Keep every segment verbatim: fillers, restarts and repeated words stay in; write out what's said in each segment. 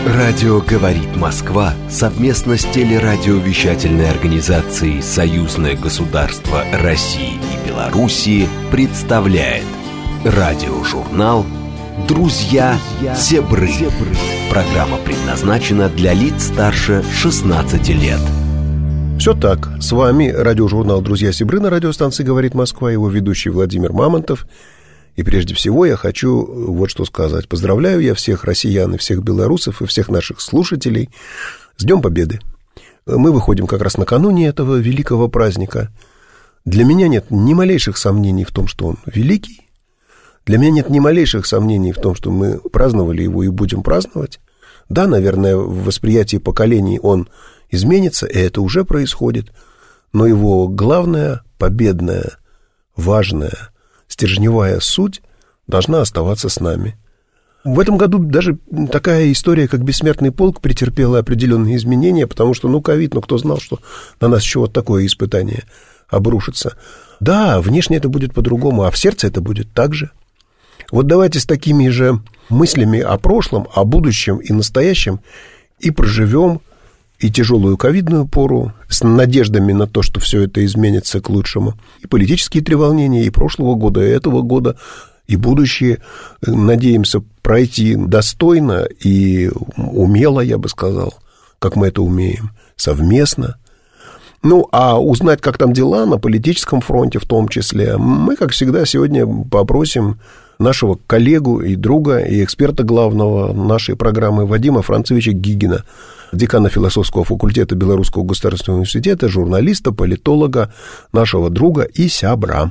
Радио «Говорит Москва» совместно с телерадиовещательной организацией «Союзное государство России и Белоруссии» представляет радиожурнал «Друзья Зебры». Программа предназначена для лиц старше шестнадцати лет. Все так. С вами радиожурнал «Друзья Зебры» на радиостанции «Говорит Москва», его ведущий Владимир Мамонтов. И прежде всего я хочу вот что сказать. Поздравляю я всех россиян и всех белорусов и всех наших слушателей с Днем Победы. Мы выходим как раз накануне этого великого праздника. Для меня нет ни малейших сомнений в том, что он великий. Для меня нет ни малейших сомнений в том, что мы праздновали его и будем праздновать. Да, наверное, в восприятии поколений он изменится, и это уже происходит. Но его главная, победная, важная, стержневая суть должна оставаться с нами. В этом году даже такая история, как «Бессмертный полк», претерпела определенные изменения, потому что, ну, ковид, ну, кто знал, что на нас еще вот такое испытание обрушится. Да, внешне это будет по-другому, а в сердце это будет так же. Вот давайте с такими же мыслями о прошлом, о будущем и настоящем и проживем и тяжелую ковидную пору, с надеждами на то, что все это изменится к лучшему. И политические треволнения и прошлого года, и этого года, и будущее. Надеемся пройти достойно и умело, я бы сказал, как мы это умеем, совместно. Ну, а узнать, как там дела на политическом фронте в том числе, мы, как всегда, сегодня попросим нашего коллегу и друга, и эксперта главного нашей программы Вадима Францевича Гигина, декана философского факультета Белорусского государственного университета, журналиста, политолога, нашего друга и сябра.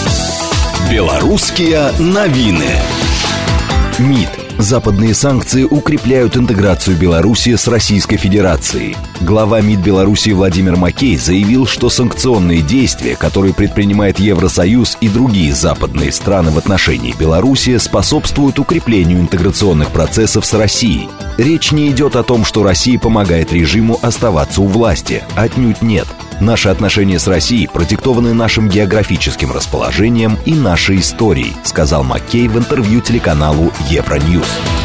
Белорусские новины. МИД. Западные санкции укрепляют интеграцию Беларуси с Российской Федерацией. Глава МИД Беларуси Владимир Макей заявил, что санкционные действия, которые предпринимает Евросоюз и другие западные страны в отношении Беларуси, способствуют укреплению интеграционных процессов с Россией. Речь не идет о том, что Россия помогает режиму оставаться у власти. Отнюдь нет. Наши отношения с Россией продиктованы нашим географическим расположением и нашей историей, сказал Маккей в интервью телеканалу Евроньюз.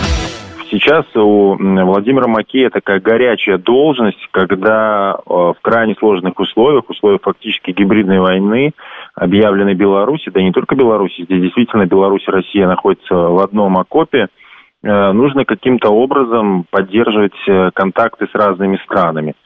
Сейчас у Владимира Макея такая горячая должность, когда в крайне сложных условиях, условиях фактически гибридной войны, объявленной Беларуси, да не только Беларуси, здесь действительно Беларусь и Россия находятся в одном окопе, нужно каким-то образом поддерживать контакты с разными странами.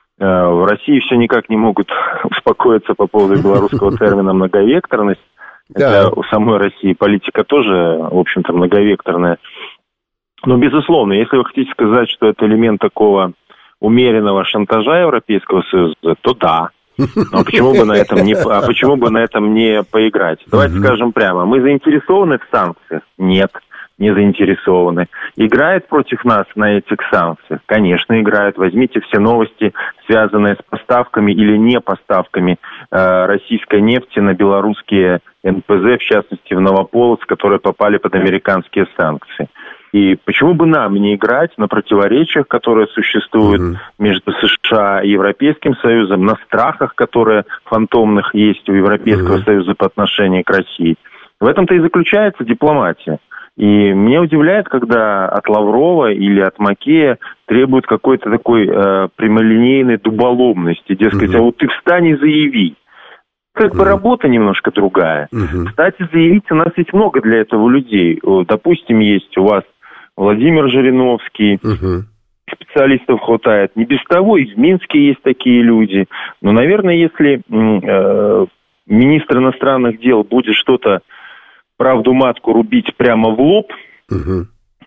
В России все никак не могут успокоиться по поводу белорусского термина «многовекторность». Да. Это у самой России политика тоже, в общем-то, многовекторная. Но, безусловно, если вы хотите сказать, что это элемент такого умеренного шантажа Европейского Союза, то да. Но почему бы на этом не, а почему бы на этом не поиграть? Давайте угу. скажем прямо, мы заинтересованы в санкциях? Нет. Не заинтересованы. Играет против нас на этих санкциях? Конечно, играет. Возьмите все новости, связанные с поставками или не поставками э, российской нефти на белорусские эн пэ зэ, в частности в Новополоцк, которые попали под американские санкции. И почему бы нам не играть на противоречиях, которые существуют uh-huh. между США и Европейским Союзом, на страхах, которые фантомных есть у Европейского uh-huh. Союза по отношению к России? В этом-то и заключается дипломатия. И меня удивляет, когда от Лаврова или от Макея требуют какой-то такой э, прямолинейной дуболомности. Дескать, uh-huh. а вот ты встань и заяви. Как бы uh-huh. работа немножко другая. Uh-huh. Кстати, заявить, у нас ведь много для этого людей. Допустим, есть у вас Владимир Жириновский, uh-huh. специалистов хватает. Не без того, и в Минске есть такие люди. Но, наверное, если э, министр иностранных дел будет что-то правду матку рубить прямо в лоб, угу.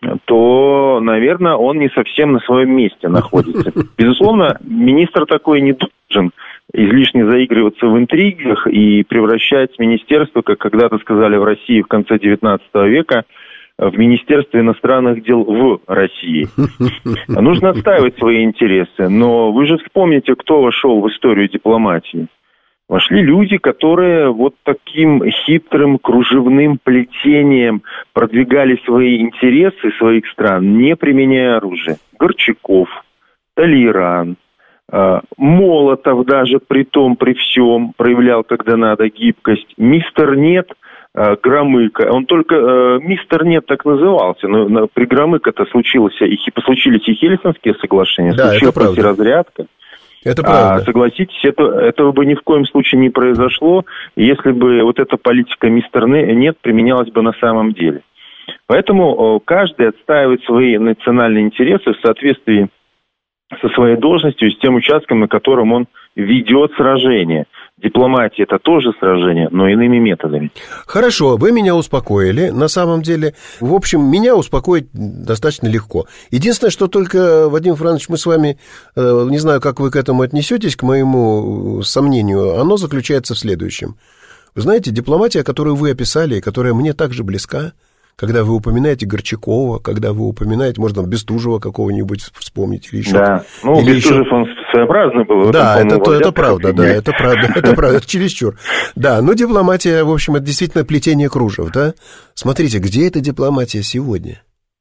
то, наверное, он не совсем на своем месте находится. Безусловно, министр такой не должен излишне заигрываться в интригах и превращать министерство, как когда-то сказали в России в конце девятнадцатого века, в Министерство иностранных дел в России. Нужно отстаивать свои интересы, но вы же вспомните, кто вошел в историю дипломатии. Вошли люди, которые вот таким хитрым кружевным плетением продвигали свои интересы своих стран, не применяя оружие. Горчаков, Толеран, э, Молотов даже при том, при всем проявлял, когда надо, гибкость. Мистер Нет Громыко. Он только э, мистер Нет так назывался, но, но при Громыко-то случилось, и, случились и Хельсинские соглашения, да, случилась и разрядка. Это правда. А, согласитесь, это, этого бы ни в коем случае не произошло, если бы вот эта политика мистер Нет применялась бы на самом деле. Поэтому каждый отстаивает свои национальные интересы в соответствии со своей должностью и с тем участком, на котором он ведет сражение. Дипломатия – это тоже сражение, но иными методами. Хорошо, вы меня успокоили. На самом деле, в общем, меня успокоить достаточно легко. Единственное, что только, Владимир Францович, мы с вами, не знаю, как вы к этому отнесетесь, к моему сомнению, оно заключается в следующем. Вы знаете, дипломатия, которую вы описали, которая мне также близка, когда вы упоминаете Горчакова, когда вы упоминаете, можно Бестужева какого-нибудь вспомнить или еще. Да, ну, или Бестужев, еще... он своеобразный был. Да, этом, это, это правда, да, это правда, это правда, это чересчур. Да, но дипломатия, в общем, это действительно плетение кружев, да? Смотрите, где эта дипломатия сегодня?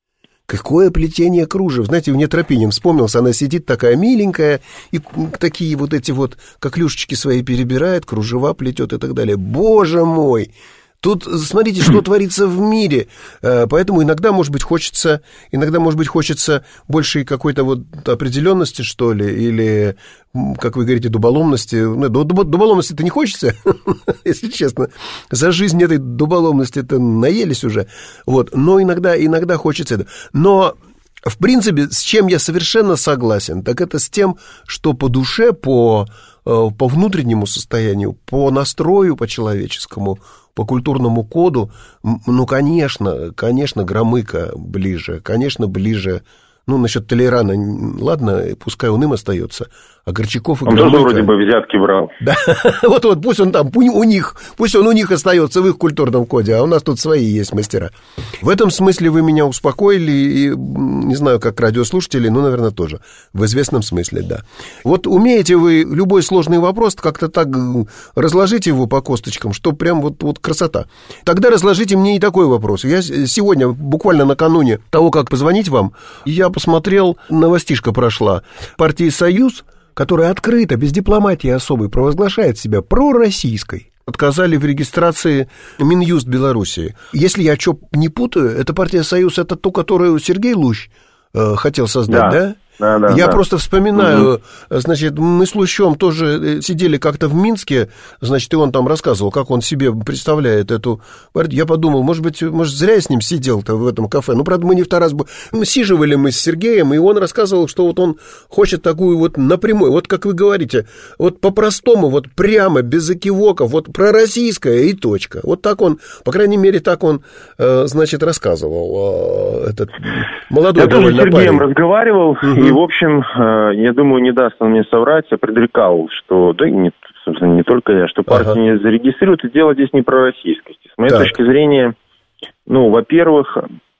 Какое плетение кружев? Знаете, мне Тропинин вспомнился, она сидит такая миленькая, и такие вот эти вот коклюшечки свои перебирает, кружева плетет и так далее. Боже мой! Тут, смотрите, что творится в мире, поэтому иногда, может быть, хочется, иногда, может быть, хочется большей какой-то вот определенности, что ли, или, как вы говорите, дуболомности. Ну, дуболомности-то не хочется, если честно. За жизнь этой дуболомности-то наелись уже. Вот, но иногда, иногда хочется это. Но, в принципе, с чем я совершенно согласен, так это с тем, что по душе, по, по внутреннему состоянию, по настрою, по человеческому, по культурному коду, ну, конечно, конечно, Громыко ближе, конечно, ближе, ну, насчет Толерана, ладно, пускай он им остается, а Горчаков и Громыко... Он тоже вроде бы взятки брал. Да, вот-вот, пусть он там, у них, пусть он у них остается в их культурном коде, а у нас тут свои есть мастера. В этом смысле вы меня успокоили, и не знаю, как радиослушатели, но, наверное, тоже. В известном смысле, да. Вот умеете вы любой сложный вопрос как-то так разложить его по косточкам, что прям вот, вот красота. Тогда разложите мне и такой вопрос. Я сегодня, буквально накануне того, как позвонить вам, я посмотрел, новостишка прошла. Партия «Союз», которая открыто, без дипломатии особой, провозглашает себя пророссийской, отказали в регистрации Минюст Белоруссии. Если я что не путаю, эта партия «Союз» — это ту, которую Сергей Лущ э, хотел создать, да? да? Да, да, я да. просто вспоминаю, угу. значит, мы с Лущом тоже сидели как-то в Минске, значит, и он там рассказывал, как он себе представляет эту партию. Я подумал, может быть, может, зря я с ним сидел-то в этом кафе. Ну, правда, мы не в Тарас... Мы сиживали мы с Сергеем, и он рассказывал, что вот он хочет такую вот напрямую, вот как вы говорите, вот по-простому, вот прямо, без экивоков, вот пророссийская и точка. Вот так он, по крайней мере, так он, значит, рассказывал, этот молодой довольно парень. Я тоже с Сергеем разговаривал, угу. И, в общем, я думаю, не даст он мне соврать, я предрекал, что, да, не, собственно, не только я, что партию ага. не зарегистрируют, и дело здесь не про российскость. С моей так. точки зрения, ну, во-первых,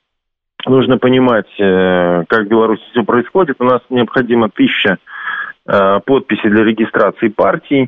нужно понимать, как в Беларуси все происходит. У нас необходимо тысяча подписей для регистрации партий.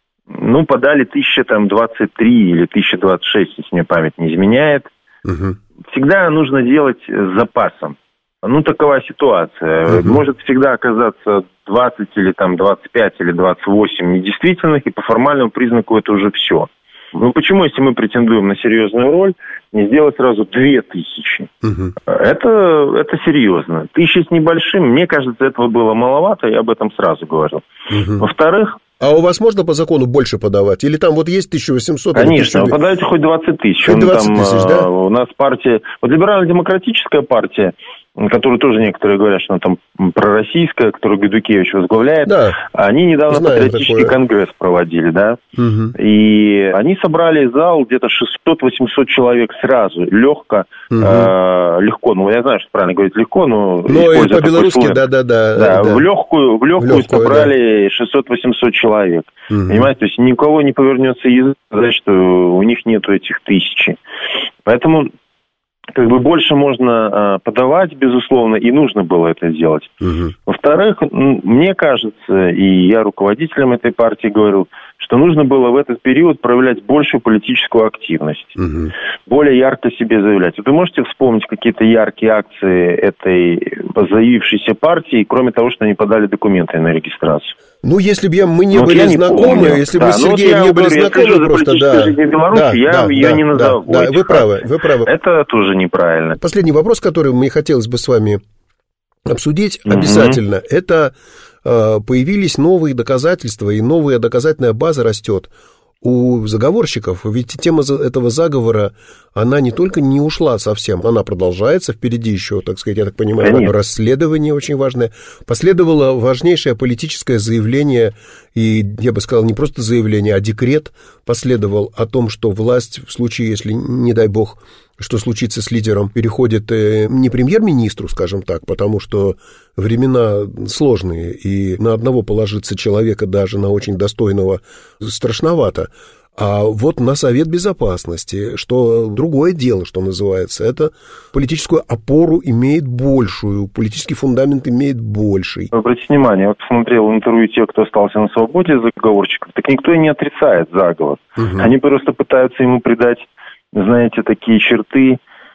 Ну, подали тысяча двадцать три или тысяча двадцать шесть, если мне память не изменяет. Угу. Всегда нужно делать с запасом. Ну, такова ситуация. Угу. Может всегда оказаться двадцать или там двадцать пять или двадцать восемь недействительных, и по формальному признаку это уже все. Ну, почему, если мы претендуем на серьезную роль, не сделать сразу две тысячи? Угу. Это, это серьезно. Тысяча с небольшим, мне кажется, этого было маловато, я об этом сразу говорил. Угу. Во-вторых... А у вас можно по закону больше подавать? Или там вот есть тысяча восемьсот? Конечно, вы подаете хоть двадцать тысяч. Хоть двадцать тысяч, да? У нас партия... Вот либерально-демократическая партия, которую тоже некоторые говорят, что она там пророссийская, которую Гедукевич возглавляет, да. Они недавно Знаем патриотический такое. конгресс проводили, да, угу. И они собрали зал где-то шестьсот-восемьсот человек сразу, легко, угу. э, легко, ну, я знаю, что правильно говорить легко, но... Ну, и по-белорусски, да-да-да. Да, да, в легкую, в легкую, в легкую собрали да. шестьсот-восемьсот человек, угу. Понимаете, то есть никого не повернется язык сказать, что у них нету этих тысячи. Поэтому... Как бы больше можно э, подавать, безусловно, и нужно было это сделать. Угу. Во-вторых, мне кажется, и я руководителям этой партии говорил, что нужно было в этот период проявлять большую политическую активность, угу. более ярко себе заявлять. Вот вы можете вспомнить какие-то яркие акции этой заявившейся партии, кроме того, что они подали документы на регистрацию? Ну, если бы я, мы не ну, были не знакомы, помню. если да, бы с Сергеем вот не были говорю, знакомы просто, да. Беларуси, да, я да, ее да, не да, назову. Да, вы правы, вы правы. Это тоже неправильно. Последний вопрос, который мне хотелось бы с вами обсудить угу. обязательно, это э, появились новые доказательства, и новая доказательная база растет у заговорщиков, ведь тема этого заговора, она не только не ушла совсем, она продолжается, впереди еще, так сказать, я так понимаю, Конечно. расследование очень важное. Последовало важнейшее политическое заявление, и, я бы сказал, не просто заявление, а декрет последовал о том, что власть в случае, если, не дай бог, что случится с лидером, переходит не премьер-министру, скажем так, потому что времена сложные, и на одного положиться человека, даже на очень достойного, страшновато. А вот на Совет Безопасности, что другое дело, что называется, это политическую опору имеет большую, политический фундамент имеет больший. Обратите внимание, я посмотрел интервью тех, кто остался на свободе заговорщиков, так никто и не отрицает заговор. Угу. Они просто пытаются ему придать, знаете, такие черты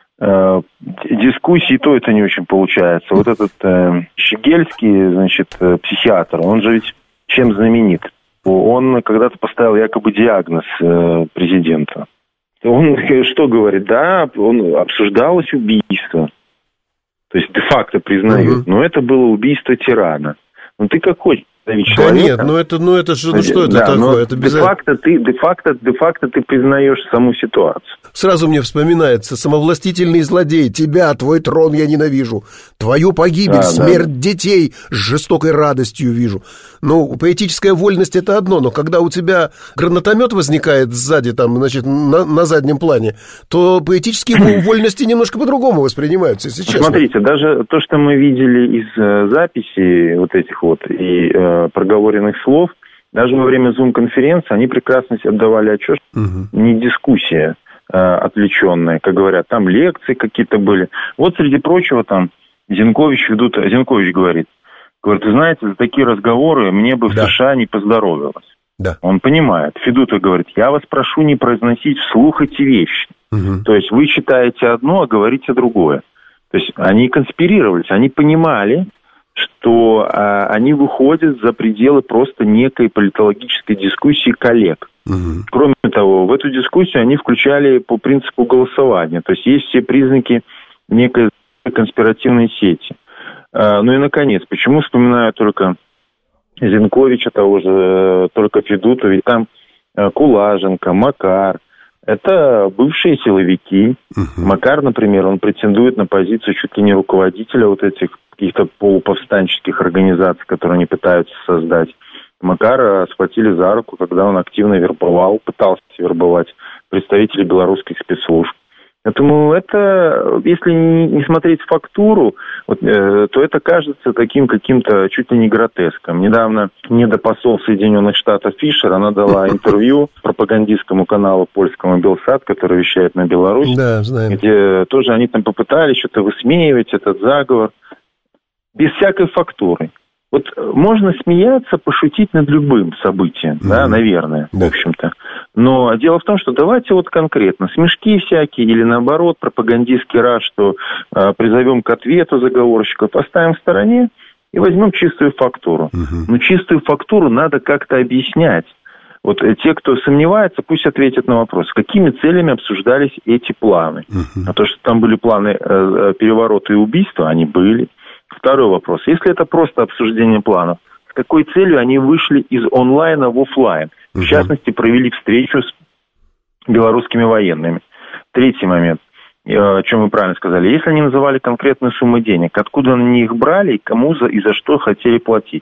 э, дискуссии, то это не очень получается. Вот этот э, Щегельский, значит, э, психиатр, он же ведь чем знаменит? Он когда-то поставил якобы диагноз э, президента. Он что говорит? Да, он обсуждалось убийство. То есть де-факто признают. Угу. Но это было убийство тирана. Ну ты как хочешь. Да нет, ну это, ну это же, ну что это да, такое? Это де-факто ты, де-факто, де-факто ты признаешь саму ситуацию. Сразу мне вспоминается самовластительный злодей. Тебя, твой трон я ненавижу. Твою погибель, да, смерть да. детей с жестокой радостью вижу. Ну, поэтическая вольность — это одно, но когда у тебя гранатомет возникает сзади, там, значит, на, на заднем плане, то поэтические вольности немножко по-другому воспринимаются, если честно. Смотрите, даже то, что мы видели из э, записей вот этих вот и э, проговоренных слов, даже во время Zoom-конференции они прекрасно себе отдавали отчет, угу. не дискуссия э, отвлеченная, как говорят, там лекции какие-то были. Вот, среди прочего, там Зинкович ведут, Зинкович говорит, говорит, вы знаете, за такие разговоры мне бы в да. США не поздоровилось. Да. Он понимает. Федутов говорит, я вас прошу не произносить вслух эти вещи. Угу. То есть вы читаете одно, а говорите другое. То есть они конспирировались, они понимали, что а, они выходят за пределы просто некой политологической дискуссии коллег. Угу. Кроме того, в эту дискуссию они включали по принципу голосования. То есть есть все признаки некой конспиративной сети. А, ну и, наконец, почему вспоминаю только Зинковича, того же, только Федутова, ведь там Кулаженко, Макар. Это бывшие силовики. Uh-huh. Макар, например, он претендует на позицию чуть ли не руководителя вот этих каких-то полуповстанческих организаций, которые они пытаются создать. Макара схватили за руку, когда он активно вербовал, пытался вербовать представителей белорусских спецслужб. Поэтому это, если не смотреть фактуру, вот, э, то это кажется таким каким-то чуть ли не гротеском. Недавно недопосол Соединенных Штатов Фишер, она дала интервью пропагандистскому каналу польскому Белсат, который вещает на Беларусь, да, знаем. Где тоже они там попытались что-то высмеивать, этот заговор, без всякой фактуры. Вот можно смеяться, пошутить над любым событием, mm-hmm. да, наверное, да. в общем-то. Но дело в том, что давайте вот конкретно, смешки всякие или наоборот, пропагандистский раз, что э, призовем к ответу заговорщиков, оставим в стороне и возьмем чистую фактуру. Mm-hmm. Но чистую фактуру надо как-то объяснять. Вот э, те, кто сомневается, пусть ответят на вопрос, какими целями обсуждались эти планы. Mm-hmm. А то, что там были планы э, переворота и убийства, они были. Второй вопрос. Если это просто обсуждение планов, с какой целью они вышли из онлайна в офлайн? В uh-huh. частности, провели встречу с белорусскими военными. Третий момент, о чем вы правильно сказали. Если они называли конкретную сумму денег, откуда они их брали, кому за, и за что хотели платить?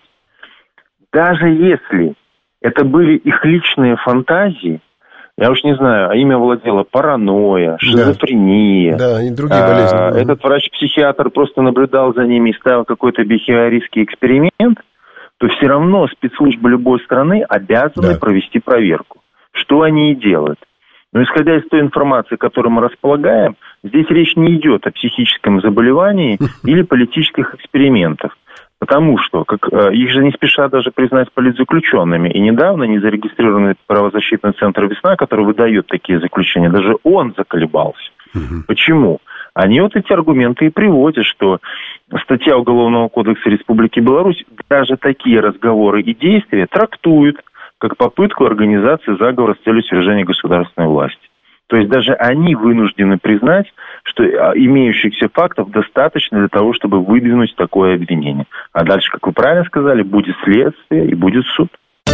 Даже если это были их личные фантазии, я уж не знаю, а имя владело паранойя, шизофрения. Да, да и другие болезни. А, этот врач-психиатр просто наблюдал за ними и ставил какой-то бихевиористский эксперимент, то все равно спецслужбы любой страны обязаны да. провести проверку. Что они и делают. Но исходя из той информации, которой мы располагаем, здесь речь не идет о психическом заболевании или политических экспериментах. Потому что как, их же не спешат даже признать политзаключенными. И недавно незарегистрированный правозащитный центр «Весна», который выдает такие заключения, даже он заколебался. Угу. Почему? Они вот эти аргументы и приводят, что статья Уголовного кодекса Республики Беларусь даже такие разговоры и действия трактует как попытку организации заговора с целью свержения государственной власти. То есть даже они вынуждены признать, что имеющихся фактов достаточно для того, чтобы выдвинуть такое обвинение. А дальше, как вы правильно сказали, будет следствие и будет суд.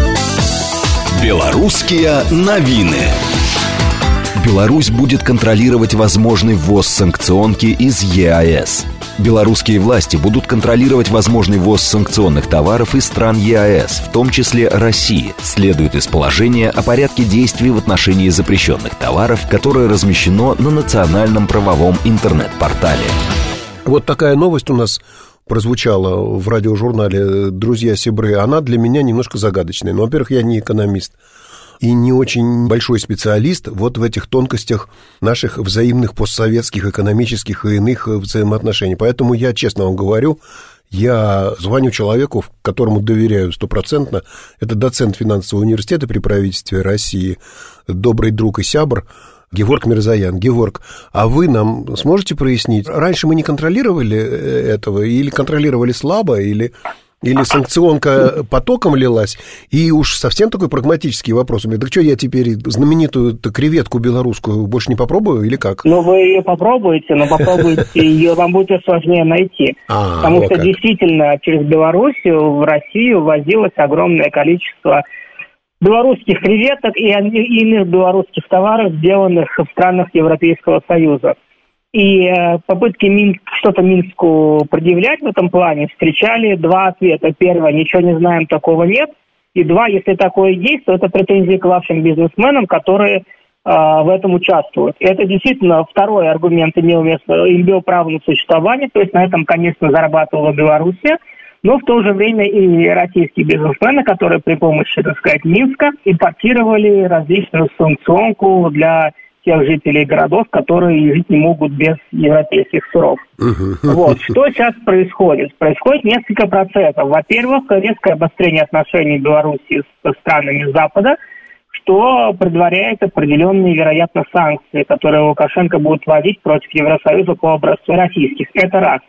Белорусские новины. Беларусь будет контролировать возможный ввоз санкционки из ЕАЭС. Белорусские власти будут контролировать возможный ввоз санкционных товаров из стран ЕАЭС, в том числе России, следует из положения о порядке действий в отношении запрещенных товаров, которое размещено на национальном правовом интернет-портале. Вот такая новость у нас прозвучала в радиожурнале «Друзья Сибры». Она для меня немножко загадочная. Но, во-первых, я не экономист и не очень большой специалист вот в этих тонкостях наших взаимных постсоветских экономических и иных взаимоотношений. Поэтому я, честно вам говорю, я звоню человеку, которому доверяю стопроцентно. Это доцент финансового университета при правительстве России, добрый друг и сябр Геворг Мирзоян. Геворг, а вы нам сможете прояснить, раньше мы не контролировали этого, или контролировали слабо, или... Или санкционка потоком лилась? И уж совсем такой прагматический вопрос. У меня, так что, я теперь знаменитую креветку белорусскую больше не попробую или как? Ну, вы ее попробуете, но попробуйте ее, вам будет сложнее найти. А, Потому что как. Действительно через Белоруссию в Россию возилось огромное количество белорусских креветок и иных белорусских товаров, сделанных в странах Европейского Союза. И э, попытки Минск, что-то Минску предъявлять в этом плане встречали два ответа. Первое, ничего не знаем, такого нет. И два, если такое есть, то это претензии к вашим бизнесменам, которые э, в этом участвуют. И это действительно второй аргумент имел место, имел право на существование, то есть на этом, конечно, зарабатывала Белоруссия. Но в то же время и российские бизнесмены, которые при помощи, так сказать, Минска импортировали различную санкционку для тех жителей городов, которые жить не могут без европейских сыров. Uh-huh. Вот. Что сейчас происходит? Происходит несколько процессов. Во-первых, резкое обострение отношений Беларуси с странами Запада, что предваряет определенные, вероятно, санкции, которые Лукашенко будет вводить против Евросоюза по образцу российских. Это раз.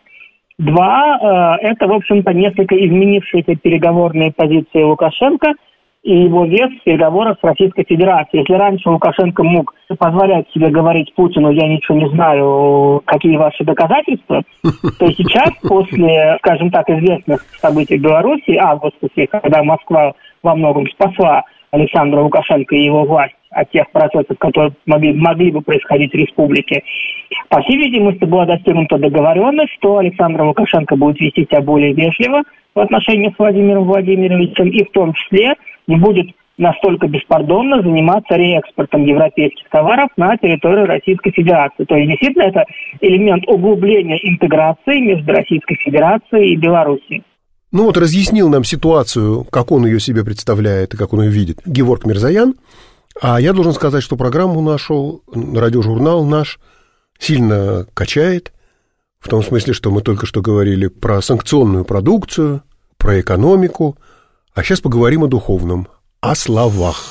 Два, э, это, в общем-то, несколько изменившиеся переговорные позиции Лукашенко и его вес в переговорах с Российской Федерацией. Если раньше Лукашенко мог позволять себе говорить Путину, я ничего не знаю, какие ваши доказательства, то сейчас, после, скажем так, известных событий в Беларуси, августа, когда Москва во многом спасла Александра Лукашенко и его власть от тех процессов, которые могли, могли бы происходить в республике, по всей видимости, была достигнута договоренность, что Александр Лукашенко будет вести себя более вежливо в отношениях с Владимиром Владимировичем и в том числе не будет настолько беспардонно заниматься реэкспортом европейских товаров на территорию Российской Федерации. То есть, действительно, это элемент углубления интеграции между Российской Федерацией и Белоруссией. Ну вот разъяснил нам ситуацию, как он ее себе представляет и как он ее видит, Геворг Мирзоян. А я должен сказать, что программу нашу, радиожурнал наш сильно качает, в том смысле, что мы только что говорили про санкционную продукцию, про экономику, а сейчас поговорим о духовном, о словах.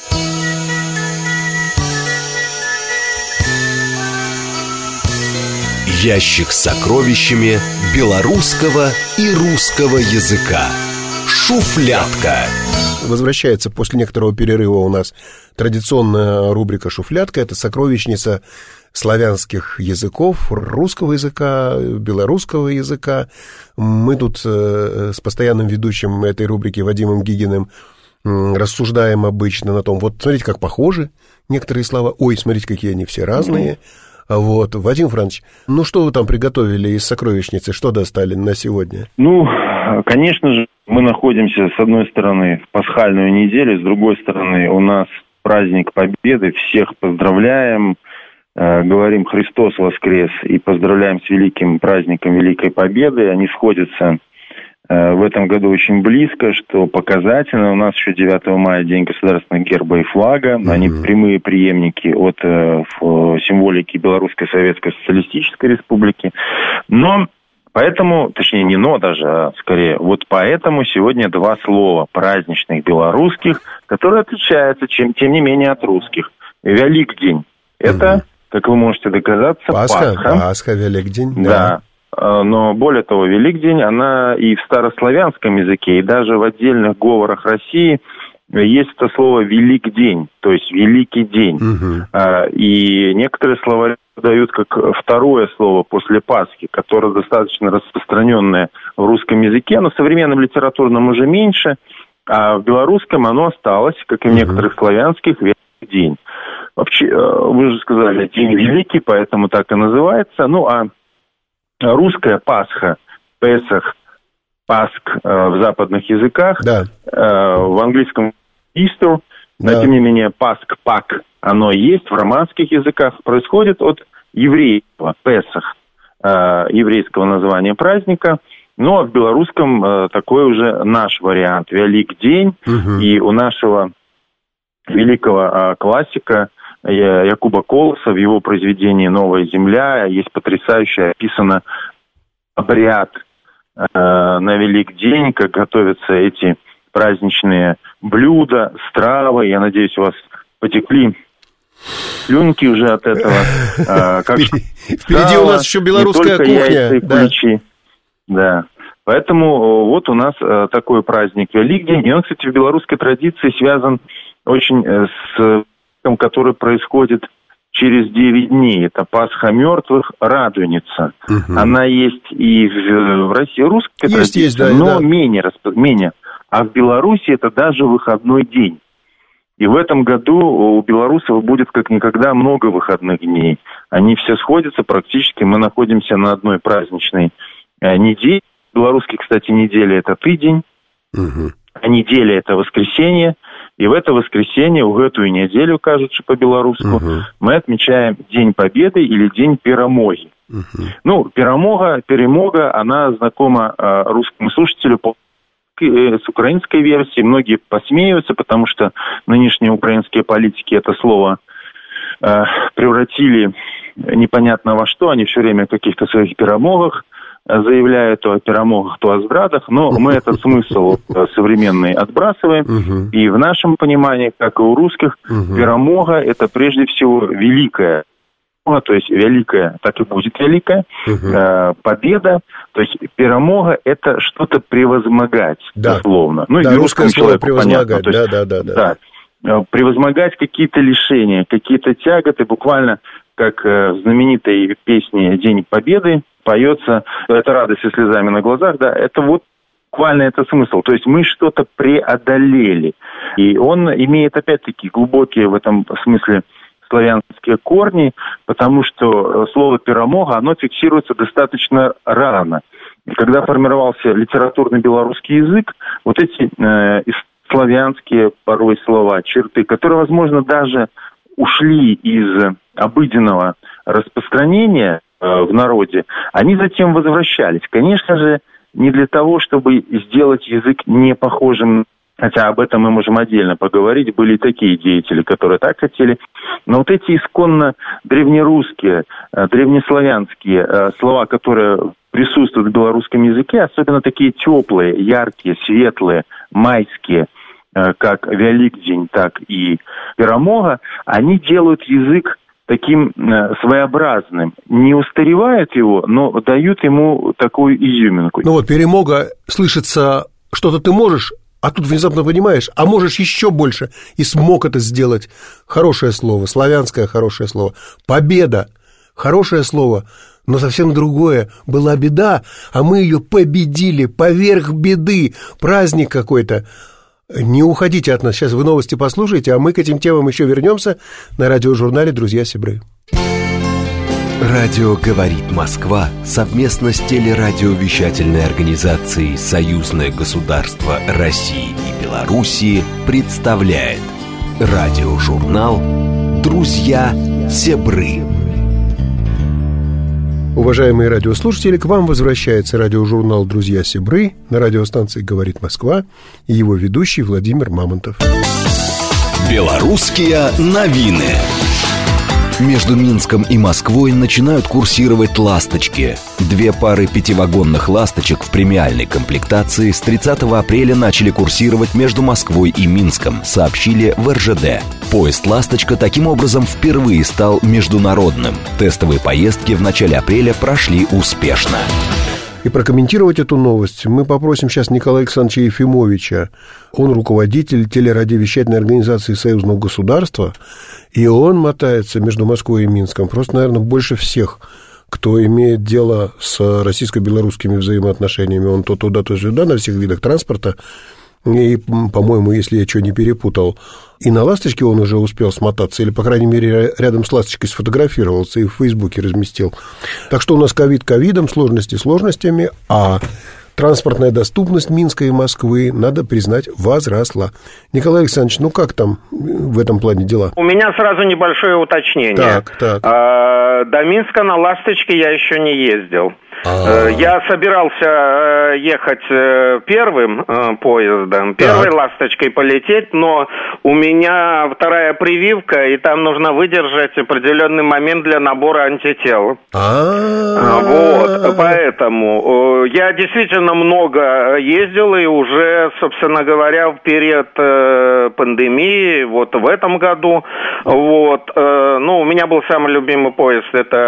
Ящик с сокровищами белорусского и русского языка. Шуфлятка. Возвращается после некоторого перерыва у нас традиционная рубрика «Шуфлятка». Это сокровищница славянских языков, русского языка, белорусского языка. Мы тут э, с постоянным ведущим этой рубрики Вадимом Гигиным э, рассуждаем обычно на том, вот смотрите, как похожи некоторые слова. Ой, смотрите, какие они все разные. Вот, Вадим Францович, ну что вы там приготовили из сокровищницы, что достали на сегодня? Ну, конечно же, мы находимся, с одной стороны, в пасхальную неделю, с другой стороны, у нас праздник Победы, всех поздравляем, э, говорим «Христос воскрес» и поздравляем с великим праздником Великой Победы. Они сходятся э, в этом году очень близко, что показательно. У нас еще девятого мая День государственного герба и флага. Mm-hmm. Они прямые преемники от э, символики Белорусской Советской Социалистической Республики. Но поэтому, точнее не но даже, а скорее, вот поэтому сегодня два слова праздничных белорусских, которые отличаются, чем, тем не менее, от русских. Великдень – это как вы можете догадаться, Пасха. Пасха, Пасха, Великдень. Да. да. Но более того, Великдень, она и в старославянском языке, и даже в отдельных говорах России есть это слово «великдень», то есть «великий день». Угу. И некоторые словари дают как второе слово после Пасхи, которое достаточно распространенное в русском языке, но в современном литературном уже меньше, а в белорусском оно осталось, как и в некоторых угу. славянских, «великий день». Вообще, вы же сказали, день великий, поэтому так и называется. Ну, а русская Пасха, Песах, Паск в западных языках, да. в английском Easter, да. но тем не менее Паск, Пак, оно есть в романских языках, происходит от еврейского, Песах, еврейского названия праздника. Ну, а в белорусском такой уже наш вариант, Великдень, угу. и у нашего великого классика Якуба Колоса в его произведении «Новая земля» есть потрясающе описано обряд э, на Великдень, как готовятся эти праздничные блюда, стравы. Я надеюсь, у вас потекли слюнки уже от этого. Э, как Впереди стало, у нас еще белорусская кухня. Яйца и куличи. Да. Поэтому вот у нас э, такой праздник Великдень. И он, кстати, в белорусской традиции связан очень э, с... который происходит через девять дней. Это Пасха мертвых, Радуница. Угу. Она есть и в, в России, русской есть, традиции, есть, да, но да. Менее, менее. А в Беларуси это даже выходной день. И в этом году у белорусов будет как никогда много выходных дней. Они все сходятся практически. Мы находимся на одной праздничной э, неделе. Белорусский, кстати, неделя – это тыдень. Угу. А неделя – это воскресенье. И в это воскресенье, в эту неделю, кажется, по-белорусски, uh-huh. мы отмечаем День Победы или День Перемоги. Uh-huh. Ну, перемога, перемога, она знакома э, русскому слушателю по, э, с украинской версией. Многие посмеются, потому что нынешние украинские политики это слово э, превратили непонятно во что. Они все время о каких-то своих перемогах заявляют то о перемогах, то о здрадах, но мы этот смысл современный отбрасываем, uh-huh. и в нашем понимании, как и у русских, uh-huh. перемога – это прежде всего великая, то есть великая, так и будет великая, uh-huh. победа, то есть перемога – это что-то превозмогать, да. условно. Ну, да, и русское слово превозмогать, да, да, да, да. Да, превозмогать какие-то лишения, какие-то тяготы, буквально как в знаменитой песне «День Победы» поется, это радость со слезами на глазах, да, это вот буквально это смысл. То есть мы что-то преодолели. И он имеет, опять-таки, глубокие в этом смысле славянские корни, потому что слово «перемога», оно фиксируется достаточно рано. Когда формировался литературный белорусский язык, вот эти э, славянские порой слова, черты, которые, возможно, даже ушли из обыденного распространения э, в народе, они затем возвращались. Конечно же, не для того, чтобы сделать язык не похожим, хотя об этом мы можем отдельно поговорить, были такие деятели, которые так хотели, но вот эти исконно древнерусские, э, древнеславянские э, слова, которые присутствуют в белорусском языке, особенно такие теплые, яркие, светлые, майские, как Великдень, так и Перемога, они делают язык таким своеобразным. Не устаревают его, но дают ему такую изюминку. Ну вот Перемога, слышится, что-то ты можешь, а тут внезапно понимаешь, а можешь еще больше, и смог это сделать. Хорошее слово, славянское хорошее слово. Победа, хорошее слово, но совсем другое. Была беда, а мы ее победили, поверх беды, праздник какой-то. Не уходите от нас, сейчас вы новости послушаете, а мы к этим темам еще вернемся на радиожурнале «Друзья Сибры». Радио «Говорит Москва» совместно с телерадиовещательной организацией «Союзное государство России и Белоруссии» представляет радиожурнал «Друзья Сибры». Уважаемые радиослушатели, к вам возвращается радиожурнал «Друзья Сибры» на радиостанции «Говорит Москва» и его ведущий Владимир Мамонтов. Белорусские новины. Между Минском и Москвой начинают курсировать «Ласточки». Две пары пятивагонных «Ласточек» в премиальной комплектации с тридцатого апреля начали курсировать между Москвой и Минском, сообщили в эр жэ дэ. Поезд «Ласточка» таким образом впервые стал международным. Тестовые поездки в начале апреля прошли успешно. И прокомментировать эту новость мы попросим сейчас Николая Александровича Ефимовича. Он руководитель телерадиовещательной организации Союзного государства, и он мотается между Москвой и Минском просто, наверное, больше всех, кто имеет дело с российско-белорусскими взаимоотношениями. Он то туда, то сюда, на всех видах транспорта. И, по-моему, если я что не перепутал, и на «Ласточке» он уже успел смотаться, или, по крайней мере, рядом с «Ласточкой» сфотографировался и в Фейсбуке разместил. Так что у нас ковид ковидом, сложности сложностями, а транспортная доступность Минска и Москвы, надо признать, возросла. Николай Александрович, ну как там в этом плане дела? У меня сразу небольшое уточнение. Так, так. А, до Минска на «Ласточке» я еще не ездил. А-а-а. Я собирался ехать первым поездом, первой А-а-а. «Ласточкой» полететь, но у меня вторая прививка, и там нужно выдержать определенный момент для набора антител. А-а-а. Вот, поэтому я действительно много ездил, и уже, собственно говоря, в период пандемии, вот в этом году, вот, ну, у меня был самый любимый поезд,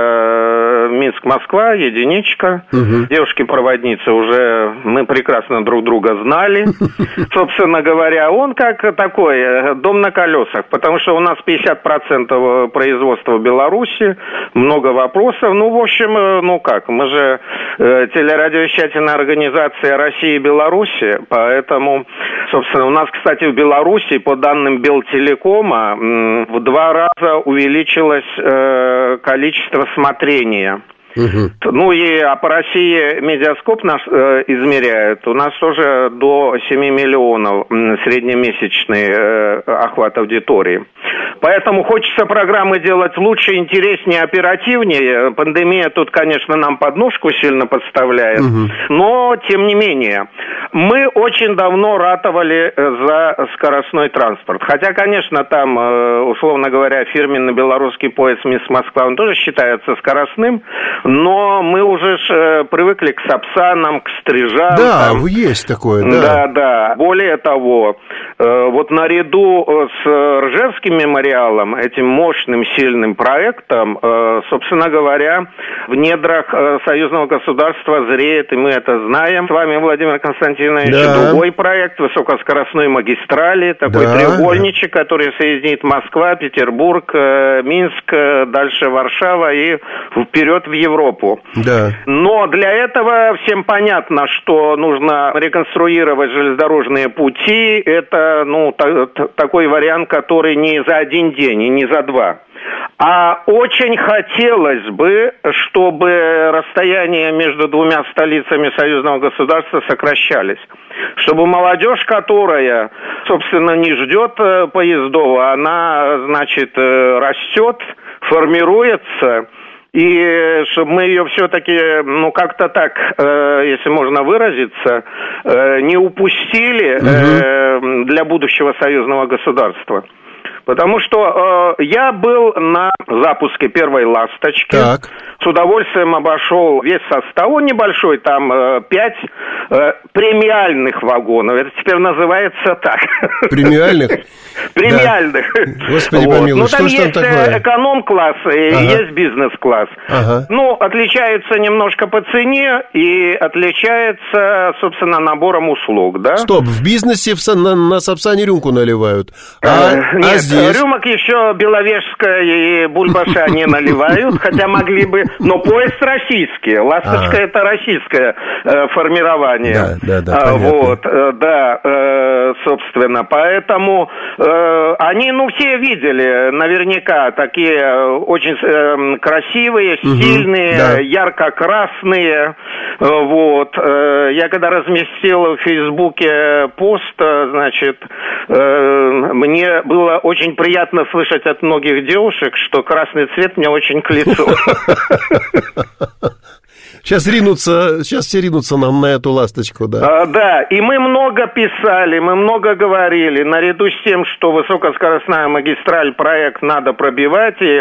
это Минск-Москва, единичка. Угу. Девушки-проводницы уже мы прекрасно друг друга знали. Собственно говоря, он как такой дом на колесах, потому что у нас пятьдесят процентов производства в Беларуси, много вопросов. Ну, в общем, ну как, мы же э, телерадиовещательная организация России и Беларуси, поэтому, собственно, у нас, кстати, в Беларуси, по данным Белтелекома, м, в два раза увеличилось э, количество смотрения. Угу. Ну и а по России Медиаскоп наш э, измеряет. У нас тоже до семи миллионов среднемесячный э, охват аудитории. Поэтому хочется программы делать лучше, интереснее, оперативнее. Пандемия тут, конечно, нам подножку сильно подставляет. Угу. Но, тем не менее, мы очень давно ратовали за скоростной транспорт. Хотя, конечно, там, условно говоря, фирменный белорусский поезд Минск-Москва, он тоже считается скоростным. Но мы уже ж, привыкли к сапсанам, к стрижам. Да, там. Есть такое, да. Да, да. Более того, вот наряду с Ржевским мемориалом, этим мощным, сильным проектом, собственно говоря, в недрах союзного государства зреет, и мы это знаем, с вами, Владимир Константинович, да. другой проект высокоскоростной магистрали, такой да. треугольничек, который соединит Москва, Петербург, Минск, дальше Варшава и вперед в Европу. Европу. Да. Но для этого всем понятно, что нужно реконструировать железнодорожные пути. Это, ну, та- та- такой вариант, который не за один день и не за два. А очень хотелось бы, чтобы расстояния между двумя столицами союзного государства сокращались. Чтобы молодежь, которая, собственно, не ждет поездов, она, значит, растет, формируется. И чтобы мы ее все-таки, ну, как-то так, э, если можно выразиться, э, не упустили э, для будущего союзного государства. Потому что э, я был на запуске первой «Ласточки». Так. С удовольствием обошел весь состав. Он небольшой, там э, пять э, премиальных вагонов. Это теперь называется так. Премиальных? Премиальных. Господи помилуй, ну, что ж там такое? Там есть эконом-класс и ага. есть бизнес-класс. Ага. Ну, отличаются немножко по цене и отличается, собственно, набором услуг, да? Стоп, в бизнесе в, на, на Сапсане рюмку наливают. А, э, нет, а здесь? Рюмок еще Беловежская и Бульбаша не наливают, хотя могли бы... Но поезд российский. «Ласточка» — это российское э, формирование. Да, да, да, а, вот, э, да, э, собственно. Поэтому э, они, ну, все видели наверняка такие очень э, красивые, стильные, угу, да. ярко-красные. Вот. Э, я когда разместил в Фейсбуке пост, значит, э, мне было очень приятно слышать от многих девушек, что красный цвет мне очень к лицу. Сейчас ринутся, сейчас все ринутся нам на эту ласточку, да. А, да, и мы много писали, мы много говорили. Наряду с тем, что высокоскоростная магистраль, проект надо пробивать, и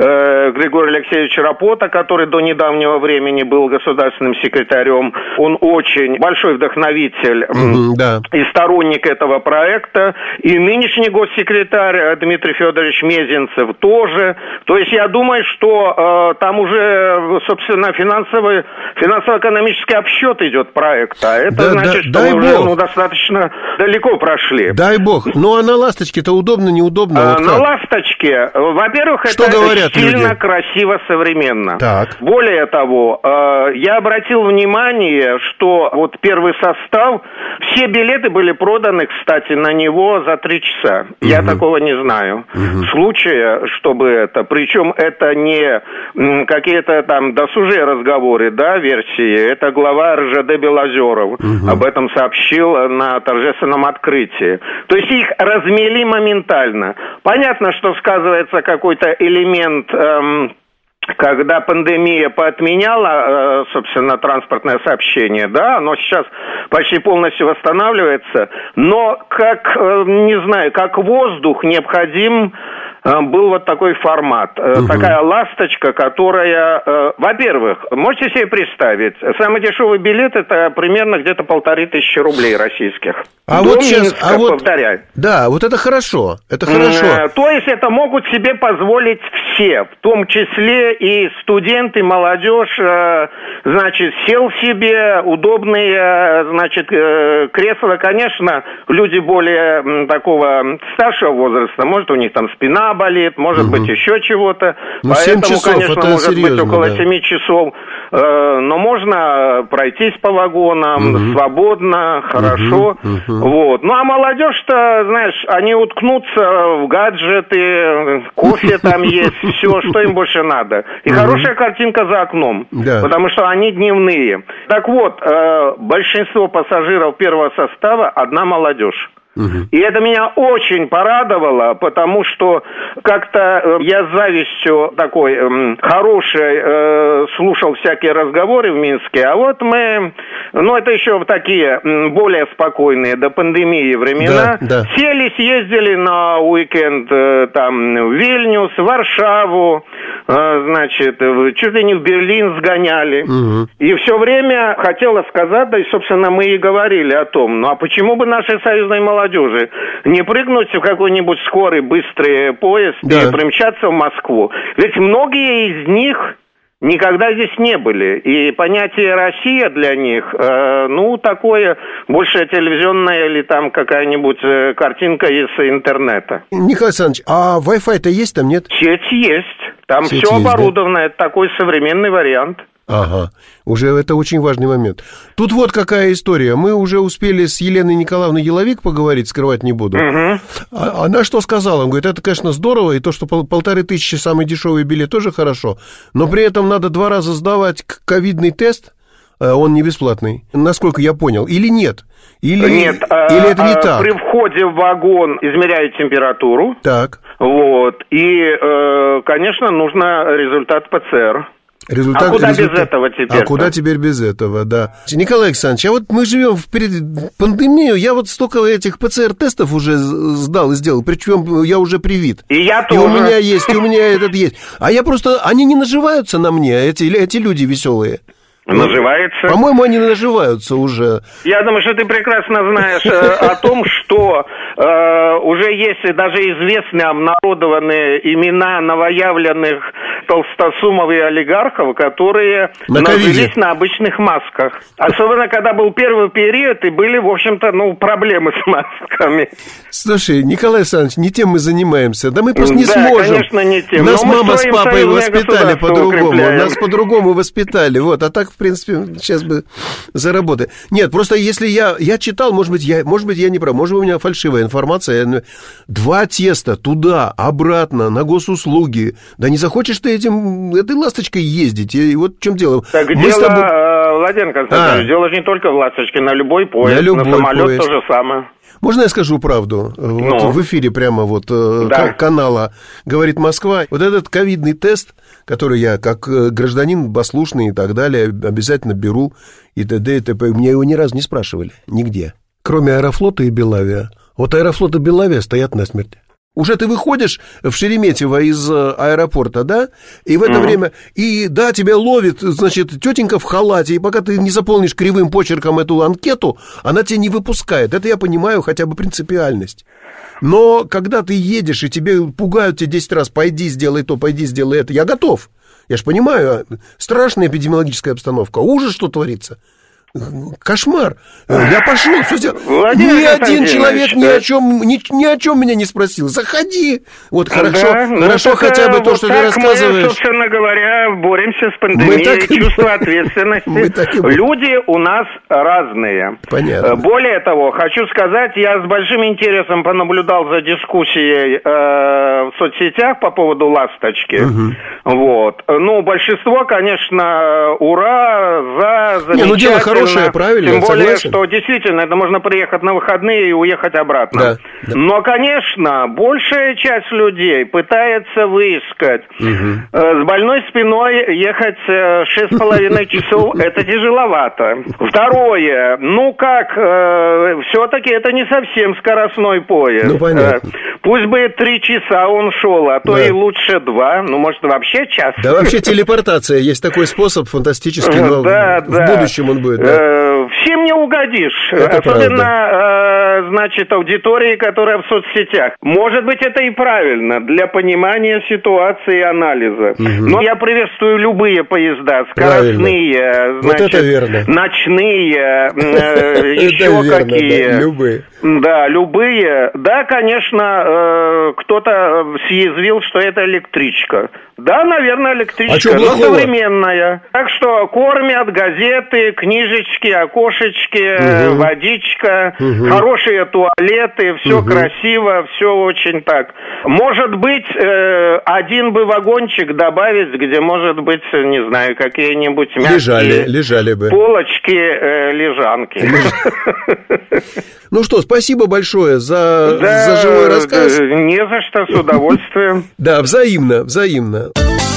э, Григорий Алексеевич Рапота, который до недавнего времени был государственным секретарем, он очень большой вдохновитель mm-hmm, да. и сторонник этого проекта. И нынешний госсекретарь Дмитрий Федорович Мезенцев тоже. То есть я думаю, что э, там уже, собственно, финансовый, финансово-экономический обсчет идет проекта. Это да, значит, да, что мы уже ну, достаточно далеко прошли. Дай бог. Ну, а на ласточке-то удобно, неудобно? А, вот на ласточке, во-первых, что это говорят сильно люди? Красиво, современно. Так. Более того, э, я обратил внимание, что вот первый состав, все билеты были проданы, кстати, на него за три часа. Угу. Я такого не знаю. Угу. Случая, чтобы это, причем это не м, какие-то там досужие разговоры, да, версии, это глава эр жэ дэ Белозеров угу. об этом сообщил на торжественном открытии. То есть их размели моментально. Понятно, что сказывается какой-то элемент... Эм, когда пандемия поотменяла, собственно, транспортное сообщение, да, оно сейчас почти полностью восстанавливается, но как, не знаю, как воздух необходим был вот такой формат, угу. такая ласточка, которая, во-первых, можете себе представить, самый дешевый билет это примерно где-то полторы тысячи рублей российских. А До вот сейчас, Минска, а вот, повторяю. Да, вот это хорошо, это хорошо. То есть это могут себе позволить все, в том числе и студенты, молодежь, значит, сел себе удобные, значит, кресла, конечно, люди более такого старшего возраста, может у них там спина болит, может угу. быть еще чего-то, ну, поэтому, часов, конечно, может серьезно, быть около да. семи часов, но можно пройтись по вагонам угу. свободно, хорошо, угу. Угу. вот. Ну а молодежь-то, знаешь, они уткнутся в гаджеты, кофе там есть, все, что им больше надо. И угу. хорошая картинка за окном, да. потому что они дневные. Так вот, э, большинство пассажиров первого состава одна молодежь. Угу. И это меня очень порадовало, потому что как-то э, я с завистью такой э, хорошей э, слушал всякие разговоры в Минске, а вот мы, ну это еще такие э, более спокойные до пандемии времена, да, да. сели, съездили на уикенд э, там в Вильнюс, в Варшаву, э, значит, чуть ли не в Берлин сгоняли. Угу. И все время хотела сказать, да и, собственно, мы и говорили о том, ну а почему бы нашей союзной молодежи не прыгнуть в какой-нибудь скорый быстрый поезд да. и примчаться в Москву. Ведь многие из них никогда здесь не были. И понятие «Россия» для них, э, ну, такое больше телевизионное или там какая-нибудь э, картинка из интернета. Николай Александрович, а Wi-Fi-то есть там, нет? Сеть есть. Там Сеть все есть, оборудовано. Да? Это такой современный вариант. Ага, уже это очень важный момент. Тут вот какая история. Мы уже успели с Еленой Николаевной Еловик поговорить, скрывать не буду. Угу. А, она что сказала? Он говорит, это, конечно, здорово, и то, что пол, полторы тысячи самый дешевый билет, тоже хорошо, но при этом надо два раза сдавать ковидный тест, он не бесплатный, насколько я понял, или нет? Или, нет, или это не а, так? При входе в вагон измеряют температуру. Так. Вот, и, конечно, нужно результат ПЦР. Результат, а куда результат... без этого теперь? А куда теперь без этого, да. Николай Александрович, а вот мы живем в пандемию, я вот столько этих ПЦР-тестов уже сдал и сделал, причем я уже привит. И я и тоже. И у меня есть, и у меня этот есть. А я просто, они не наживаются на мне, эти, эти люди веселые. Наживается. По-моему, они наживаются уже. Я думаю, что ты прекрасно знаешь э, о том, что э, уже есть даже известные обнародованные имена новоявленных толстосумов и олигархов, которые на нажились на обычных масках. Особенно, когда был первый период, и были, в общем-то, ну, проблемы с масками. Слушай, Николай Александрович, не тем мы занимаемся. Да мы просто не да, сможем. конечно, не тем. Нас Но мама с папой воспитали по-другому. Укрепляем. Нас по-другому воспитали. Вот, а так, в принципе, сейчас бы заработать. Нет, просто если я, я читал, может быть, я, может быть, я не прав, может быть, у меня фальшивая информация. Два теста туда, обратно, на госуслуги. Да не захочешь ты этим, этой ласточкой ездить. И вот в чем дело. Так Мы дело с тобой... Владимир Константинович, а. дело же не только в «Ласточке», на любой поезд, на, любой на самолет поезд. То же самое. Можно я скажу правду? Ну. Вот в эфире прямо вот да. канала «Говорит Москва». Вот этот ковидный тест, который я как гражданин послушный и так далее обязательно беру, и т.д. и т.п. Меня его ни разу не спрашивали, нигде. Кроме Аэрофлота и Белавиа. Вот Аэрофлот и Белавиа стоят насмерть. Уже ты выходишь в Шереметьево из аэропорта, да, и в это mm-hmm. время, и да, тебя ловит, значит, тетенька в халате, и пока ты не заполнишь кривым почерком эту анкету, она тебя не выпускает. Это я понимаю хотя бы принципиальность. Но когда ты едешь, и тебе пугают тебя десять раз, пойди, сделай то, пойди, сделай это, я готов. Я же понимаю, страшная эпидемиологическая обстановка, ужас, что творится. Кошмар. Я пошел, все сделал. Ни один человек ни о чем, ни, ни о чем меня не спросил. Заходи. Вот хорошо, да, хорошо хотя бы то, вот что ты рассказываешь. Мы, собственно говоря, боремся с пандемией, и... чувство ответственности. И... Люди у нас разные. Понятно. Более того, хочу сказать, я с большим интересом понаблюдал за дискуссией э, в соцсетях по поводу «Ласточки». Угу. Вот. Ну, большинство, конечно, ура, за, замечательно. Не, ну дело хорошее, правильно, тем более, согласен. Что действительно, это можно приехать на выходные и уехать обратно. Да, да. Но, конечно, большая часть людей пытается выискать. Угу. С больной спиной ехать шесть с половиной часов, это тяжеловато. Второе, ну как, все-таки это не совсем скоростной поезд. Ну, понятно. Пусть бы три часа он шел, а то да. и лучше два, ну, может, вообще час. Да, вообще телепортация, есть такой способ фантастический, но да, в, да. в будущем он будет. Да. Всем не угодишь, это особенно, правда. значит, аудитории, которая в соцсетях. Может быть, это и правильно для понимания ситуации и анализа. Угу. Но я приветствую любые поезда, скоростные, вот значит, это верно. Ночные, еще какие. Любые. Да, любые. Да, конечно, кто-то съязвил, что это электричка. Да, наверное, электричка, а но современная. Так что кормят, газеты, книжечки, окошечки, угу. водичка, угу. хорошие туалеты, все угу. красиво, все очень так. Может быть, один бы вагончик добавить, где, может быть, не знаю, какие-нибудь мягкие лежали, лежали бы. полочки, лежанки. Ну что, спасибо большое за, да, за живой рассказ. Не за что, с удовольствием. Да, взаимно, взаимно.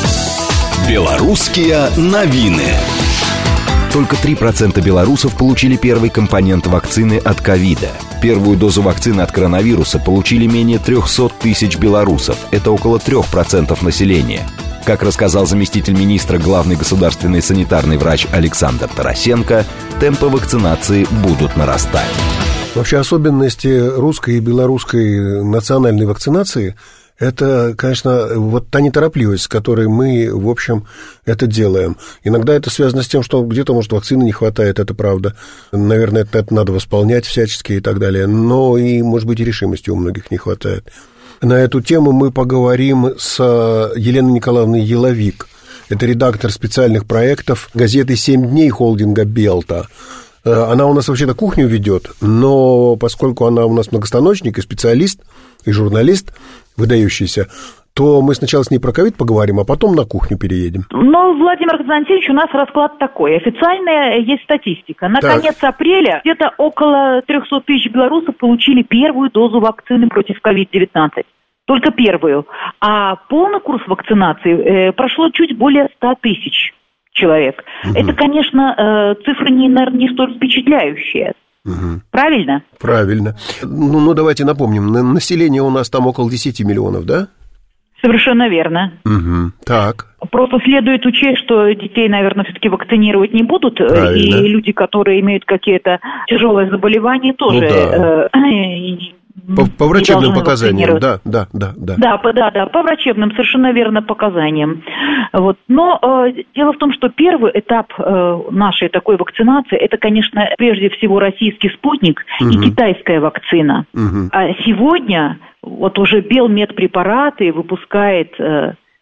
Белорусские новины. Только три процента белорусов получили первый компонент вакцины от ковида. Первую дозу вакцины от коронавируса получили менее триста тысяч белорусов. Это около три процента населения. Как рассказал заместитель министра, главный государственный санитарный врач Александр Тарасенко, темпы вакцинации будут нарастать. Вообще особенности русской и белорусской национальной вакцинации – это, конечно, вот та неторопливость, с которой мы, в общем, это делаем. Иногда это связано с тем, что где-то, может, вакцины не хватает, это правда. Наверное, это, это надо восполнять всячески и так далее. Но и, может быть, и решимости у многих не хватает. На эту тему мы поговорим с Еленой Николаевной Еловик. Это редактор специальных проектов газеты «Семь дней» холдинга «Белта». Она у нас вообще-то кухню ведет, но поскольку она у нас многостаночник и специалист, и журналист выдающийся, то мы сначала с ней про ковид поговорим, а потом на кухню переедем. Ну, Владимир Константинович, у нас расклад такой. Официальная есть статистика. На так. конец апреля где-то около триста тысяч белорусов получили первую дозу вакцины против ковид девятнадцать. Только первую. А полный курс вакцинации э, прошло чуть более ста тысяч человек. Угу. Это, конечно, э, цифры, не, наверное, не столь впечатляющие. Угу. Правильно? Правильно. Ну, ну, давайте напомним, население у нас там около десять миллионов, да? Совершенно верно. Угу. Так. Просто следует учесть, что детей, наверное, все-таки вакцинировать не будут. Правильно. И люди, которые имеют какие-то тяжелые заболевания, тоже... Ну, да. э, По, по врачебным показаниям, да, да, да, да. Да, по, да, да, по врачебным, совершенно верно, показаниям. Вот. Но э, дело в том, что первый этап э, нашей такой вакцинации, это, конечно, прежде всего российский спутник угу. и китайская вакцина. Угу. А сегодня вот уже Белмедпрепараты выпускает э,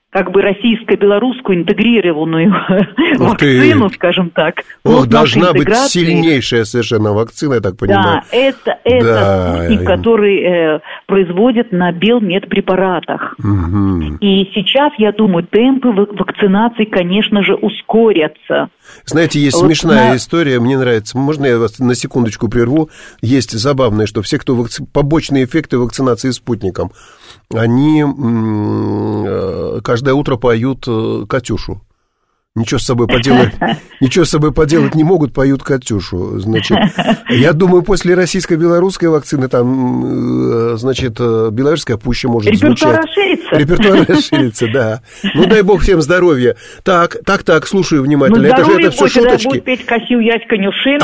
как бы российско-белорусскую интегрированную вакцину, скажем так. Ох, должна быть сильнейшая совершенно вакцина, я так понимаю. Да, это, это да. спутник, который э, производят на белмедпрепаратах. Угу. И сейчас, я думаю, темпы вакцинации, конечно же, ускорятся. Знаете, есть вот смешная на... история, мне нравится. Можно я вас на секундочку прерву? Есть забавное, что все, кто вакци... побочные эффекты вакцинации спутником, они каждое утро поют «Катюшу». Ничего с собой поделать, ничего с собой поделать не могут, поют «Катюшу». Значит, я думаю, после российско-белорусской вакцины там, значит, белорусская пуще может Репертуар звучать. расширится. Репертуар расширится, да. Ну, дай бог всем здоровья. Так, так, так, слушаю внимательно. Ну, это же это все шуточки. Будет петь Касю Яська Нюшину.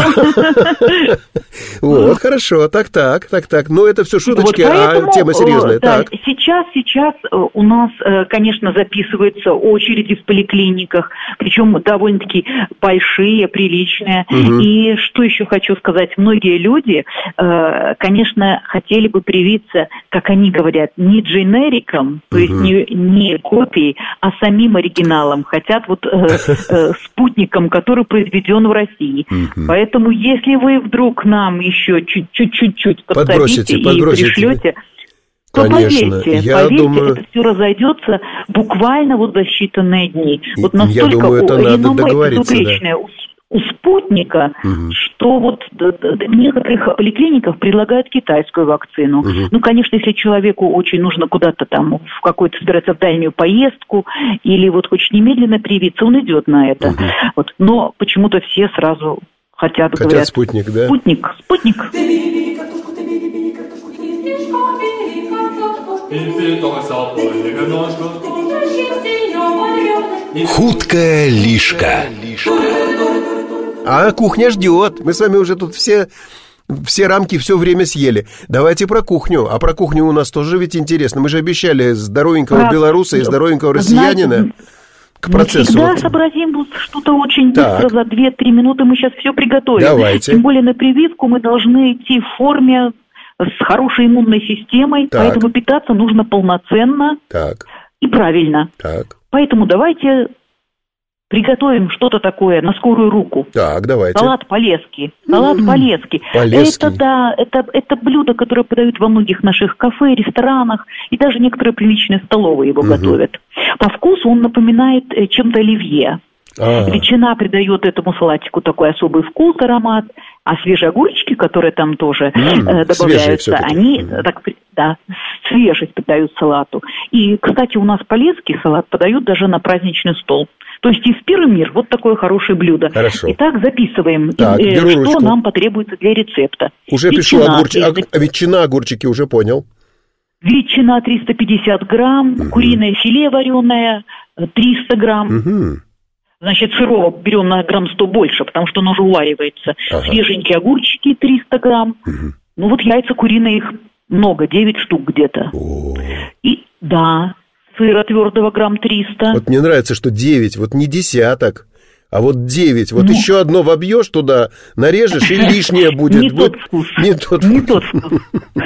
Вот, хорошо, так, так, так, так. Но это все шуточки, а тема серьезная. Так. Сейчас, сейчас у нас, конечно, записываются очереди в поликлиниках, причем довольно-таки большие, приличные. Угу. И что еще хочу сказать, многие люди, конечно, хотели бы привиться, как они говорят, не дженериком, то угу. есть не, не копией, а самим оригиналом. Хотят вот спутником, который произведен в России. Угу. Поэтому, если вы вдруг нам еще чуть-чуть подсобите и пришлете... То Конечно, поверьте, я поверьте, думаю... это все разойдется буквально вот за считанные дни. Вот настолько я думаю, это надо реноме договориться, безупречное да. у, у спутника, угу. что вот в некоторых поликлиниках предлагают китайскую вакцину. Угу. Ну, конечно, если человеку очень нужно куда-то там в какой-то собираться в дальнюю поездку или вот хочет немедленно привиться, он идет на это. Угу. Вот. Но почему-то все сразу хотят, хотят говорят, спутник, да? Спутник, спутник. Хуткая лишка. А кухня ждет. Мы с вами уже тут все, все рамки все время съели. Давайте про кухню. А про кухню у нас тоже ведь интересно. Мы же обещали здоровенького про... белоруса и здоровенького россиянина. Знаете, к процессу. Мы всегда сообразим что-то очень так. быстро, за две-три минуты мы сейчас все приготовим. Давайте. Тем более на прививку мы должны идти в форме с хорошей иммунной системой, так. поэтому питаться нужно полноценно так. и правильно. Так. Поэтому давайте приготовим что-то такое на скорую руку. Так, давайте. Салат по-лески. Салат mm-hmm. по-лески. по-лески. Это, да, это, это блюдо, которое подают во многих наших кафе, ресторанах, и даже некоторые приличные столовые его mm-hmm. готовят. По вкусу он напоминает чем-то оливье. А-а-а. Ветчина придает этому салатику такой особый вкус, аромат, а свежие огурчики, которые там тоже mm, э, добавляются, они mm. так, да, свежесть придают салату. И, кстати, у нас по-лески салат подают даже на праздничный стол. То есть из пира мир, вот такое хорошее блюдо. Хорошо. Итак, записываем, так, э, что ручку. нам потребуется для рецепта. Уже ветчина, пишу огурчики, а, ветчина, огурчики, уже понял. Ветчина триста пятьдесят грамм, угу. куриное филе вареное триста грамм. Угу. Значит, сырого берем на грамм сто больше, потому что оно уже уваривается. Ага. Свеженькие огурчики триста грамм. Угу. Ну вот яйца куриные, их много, девять штук где-то. О. И да, сыра твердого грамм триста. Вот мне нравится, что девять, вот не десяток, а вот девять. Вот ну, еще одно вобьешь туда, нарежешь, и лишнее будет. Не тот вкус. Не тот Не тот вкус.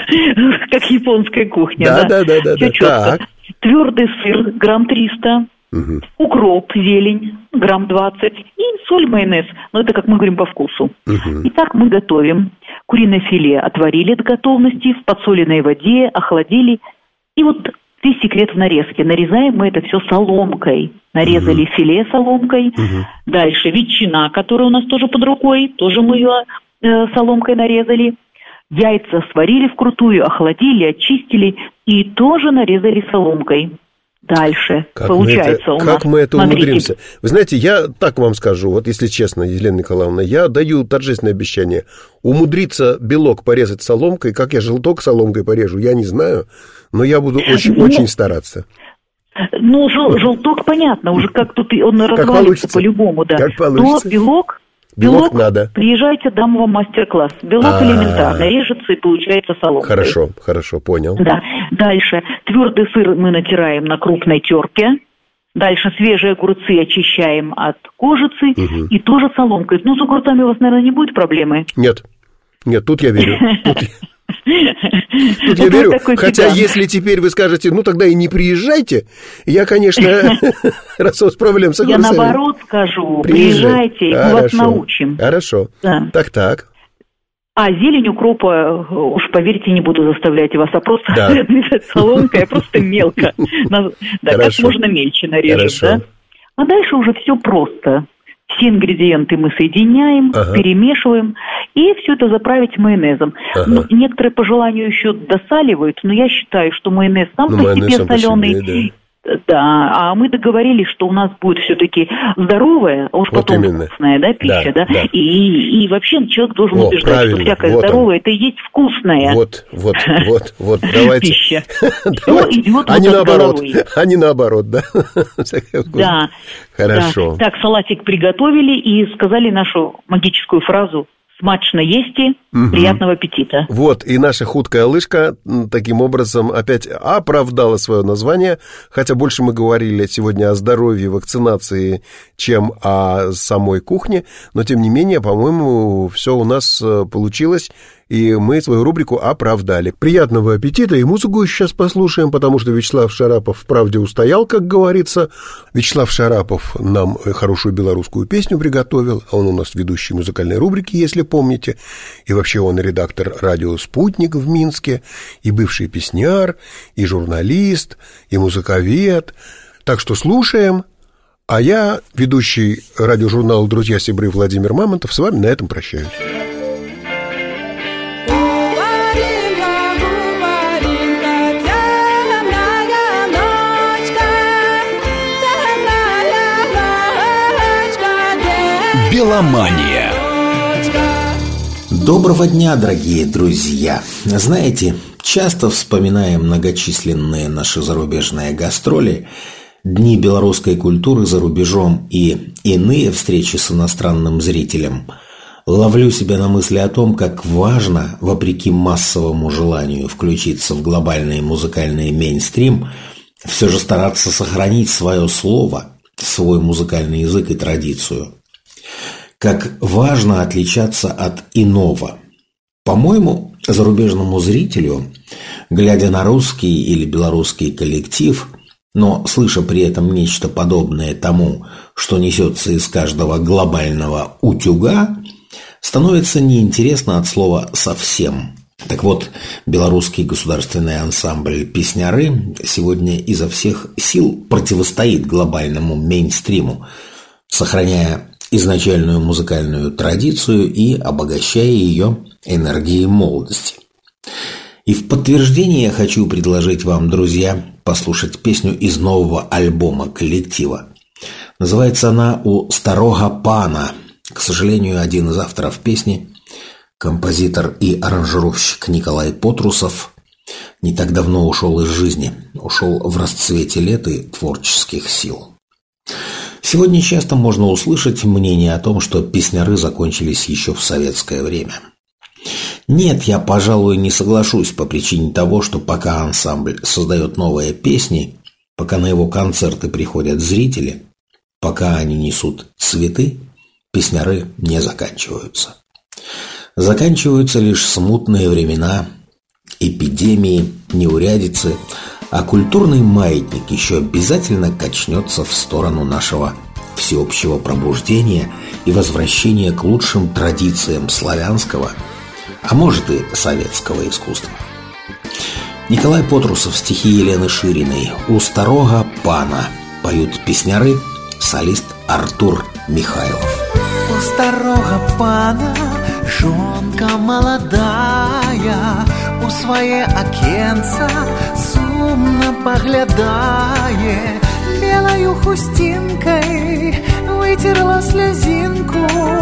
Как японская кухня, да? Да, да, да, да. Твердый сыр грамм триста. Угу. Укроп, зелень, грамм двадцать, и соль, майонез. Но это, как мы говорим, по вкусу. Угу. Итак, мы готовим. Куриное филе отварили до готовности, в подсоленной воде, охладили. И вот весь секрет в нарезке. Нарезаем мы это все соломкой. Нарезали угу. филе соломкой. Угу. Дальше ветчина, которая у нас тоже под рукой. Тоже мы ее э, соломкой нарезали. Яйца сварили вкрутую, охладили, очистили. И тоже нарезали соломкой. Дальше как получается мы это, у нас. Как мы это смотрите. умудримся? Вы знаете, я так вам скажу, вот если честно, Елена Николаевна, я даю торжественное обещание. Умудриться белок порезать соломкой, как я желток соломкой порежу, я не знаю, но я буду очень, ну, очень стараться. Ну, жел, желток понятно, уже как тут он как развалится по-любому, да. Как получится. Но белок... Белок, белок надо. Приезжайте, дам вам мастер-класс. Белок А-а-а. элементарно режется и получается соломкой. Хорошо, хорошо, понял. Да. Дальше твердый сыр мы натираем на крупной терке. Дальше свежие огурцы очищаем от кожицы угу. и тоже соломкой. Ну, с огурцами у вас, наверное, не будет проблемы? Нет, нет, тут я верю. Тут я верю, хотя если теперь вы скажете, ну тогда и не приезжайте, я, конечно, раз у вас проблем с Я наоборот скажу, приезжайте, мы вас научим. Хорошо, так-так. А зелень укропа, уж поверьте, не буду заставлять вас, а просто нарезать соломкой, а просто мелко. Да, как можно мельче нарежем, да? А дальше уже все просто. Все ингредиенты мы соединяем, ага. перемешиваем, и все это заправить майонезом. Ага. Ну, некоторые по желанию еще досаливают, но я считаю, что майонез сам ну, по себе соленый. По себе, да. Да, а мы договорились, что у нас будет все-таки здоровая, а уж вот потом именно. Вкусная, да, пища, да, да? да. И, и вообще человек должен О, убеждать, правильно. Что всякое вот здоровое, он. Это и есть вкусная. Вот, вот, вот, вот, давайте. Пища. Все идет а не наоборот, а не наоборот, да? Да. Хорошо. Так, салатик приготовили и сказали нашу магическую фразу: смачно ести, угу. приятного аппетита. Вот, и наша худкая лыжка таким образом опять оправдала свое название, хотя больше мы говорили сегодня о здоровье, вакцинации, чем о самой кухне, но тем не менее, по-моему, все у нас получилось, и мы свою рубрику оправдали. Приятного аппетита, и музыку сейчас послушаем, потому что Вячеслав Шарапов вправде устоял, как говорится. Вячеслав Шарапов нам хорошую белорусскую песню приготовил, а он у нас ведущий музыкальной рубрики, если помните, и вообще он редактор радио «Спутник» в Минске, и бывший песняр, и журналист, и музыковед. Так что слушаем, а я, ведущий радиожурнала «Друзья Сибры» Владимир Мамонтов, с вами на этом прощаюсь. Беломания. Доброго дня, дорогие друзья! Знаете, часто вспоминаем многочисленные наши зарубежные гастроли, дни белорусской культуры за рубежом и иные встречи с иностранным зрителем. Ловлю себя на мысли о том, как важно, вопреки массовому желанию включиться в глобальный музыкальный мейнстрим, все же стараться сохранить свое слово, свой музыкальный язык и традицию. Как важно отличаться от иного. По-моему, зарубежному зрителю, глядя на русский или белорусский коллектив, но слыша при этом нечто подобное тому, что несется из каждого глобального утюга, становится неинтересно от слова «совсем». Так вот, белорусский государственный ансамбль «Песняры» сегодня изо всех сил противостоит глобальному мейнстриму, сохраняя изначальную музыкальную традицию и обогащая ее энергией молодости. И в подтверждение я хочу предложить вам, друзья, послушать песню из нового альбома коллектива. Называется она «У старого пана». К сожалению, один из авторов песни, композитор и аранжировщик Николай Потрусов, не так давно ушел из жизни, ушел в расцвете лет и творческих сил. Сегодня часто можно услышать мнение о том, что песняры закончились еще в советское время. Нет, я, пожалуй, не соглашусь по причине того, что пока ансамбль создает новые песни, пока на его концерты приходят зрители, пока они несут цветы, песняры не заканчиваются. Заканчиваются лишь смутные времена, эпидемии, неурядицы, а культурный маятник еще обязательно качнется в сторону нашего всеобщего пробуждения и возвращения к лучшим традициям славянского, а может и советского искусства. Николай Потрусов, стихи Елены Шириной, «У старого пана» поют песняры, солист Артур Михайлов. У старого пана жонка молодая, у свае акенца сумно поглядае, белою хустинкой вытерла слезинку,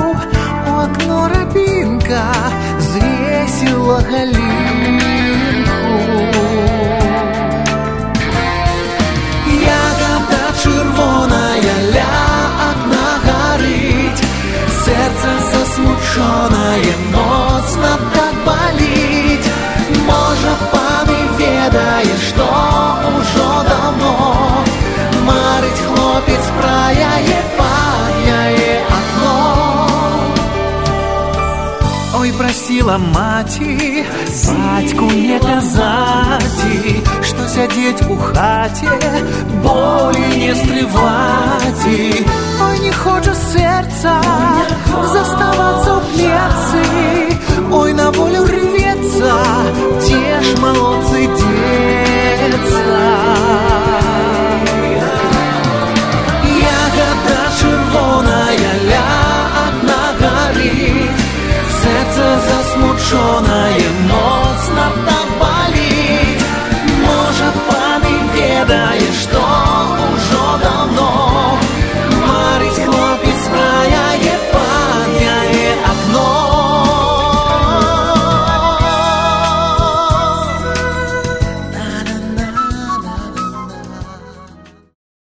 у окно рабинка звесила галинку. Ягода червоная ля окна горить, сердце засмученное моцно так болить. Может, пан и ведае, что уже давно марить хлопец про яе паняе окно. Ой, просила просила маті, батьку не казати, що сядеть у хаті, болі не стривати. Ой, не хоче серця заставаться у плеці, ой, на